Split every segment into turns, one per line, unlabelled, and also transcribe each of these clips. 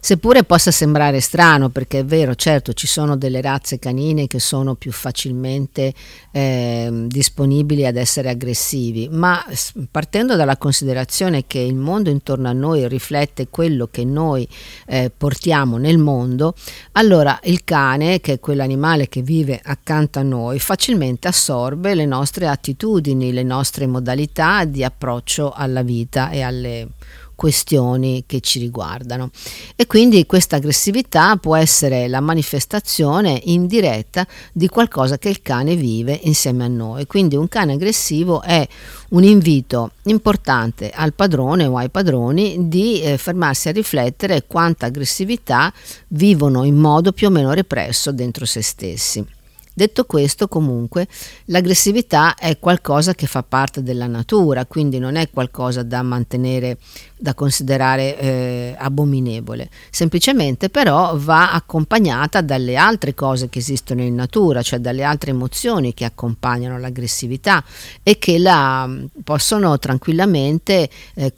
Seppure possa sembrare strano, perché è vero, certo, ci sono delle razze canine che sono più facilmente disponibili ad essere aggressivi, ma partendo dalla considerazione che il mondo intorno a noi riflette quello che noi portiamo nel mondo, allora il cane, che è quell'animale che vive accanto a noi, facilmente assorbe le nostre attitudini, le nostre modalità di approccio alla vita e alle questioni che ci riguardano, e quindi questa aggressività può essere la manifestazione indiretta di qualcosa che il cane vive insieme a noi. Quindi un cane aggressivo è un invito importante al padrone o ai padroni di fermarsi a riflettere quanta aggressività vivono in modo più o meno represso dentro se stessi. Detto questo, comunque, l'aggressività è qualcosa che fa parte della natura, quindi non è qualcosa da mantenere, da considerare abominevole. Semplicemente però va accompagnata dalle altre cose che esistono in natura, cioè dalle altre emozioni che accompagnano l'aggressività e che la possono tranquillamente,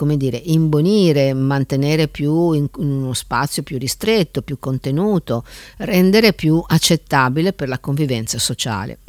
imbonire, mantenere più in uno spazio più ristretto, più contenuto, rendere più accettabile per la convivenza sociale.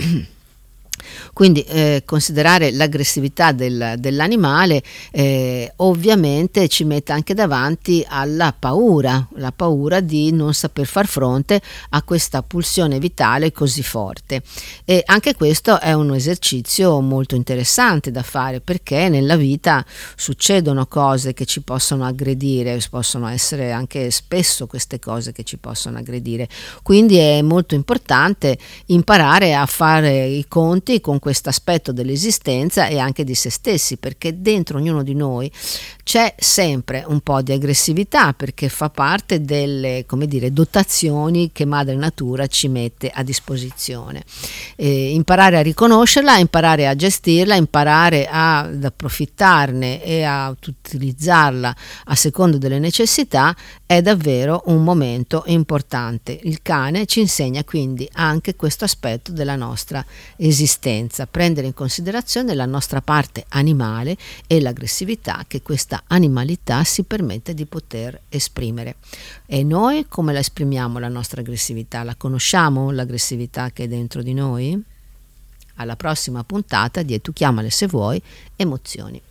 Quindi considerare l'aggressività dell'animale ovviamente ci mette anche davanti alla paura, la paura di non saper far fronte a questa pulsione vitale così forte, e anche questo è un esercizio molto interessante da fare, perché nella vita succedono cose che ci possono aggredire, possono essere anche spesso queste cose che ci possono aggredire, quindi è molto importante imparare a fare i conti con questo aspetto dell'esistenza e anche di se stessi, perché dentro ognuno di noi c'è sempre un po' di aggressività, perché fa parte delle, dotazioni che Madre Natura ci mette a disposizione. Imparare a riconoscerla, imparare a gestirla, imparare ad approfittarne e a utilizzarla a secondo delle necessità è davvero un momento importante. Il cane ci insegna quindi anche questo aspetto della nostra esistenza, prendere in considerazione la nostra parte animale e l'aggressività che questa animalità si permette di poter esprimere. E noi come la esprimiamo la nostra aggressività? La conosciamo l'aggressività che è dentro di noi? Alla prossima puntata di E tu chiamale se vuoi emozioni.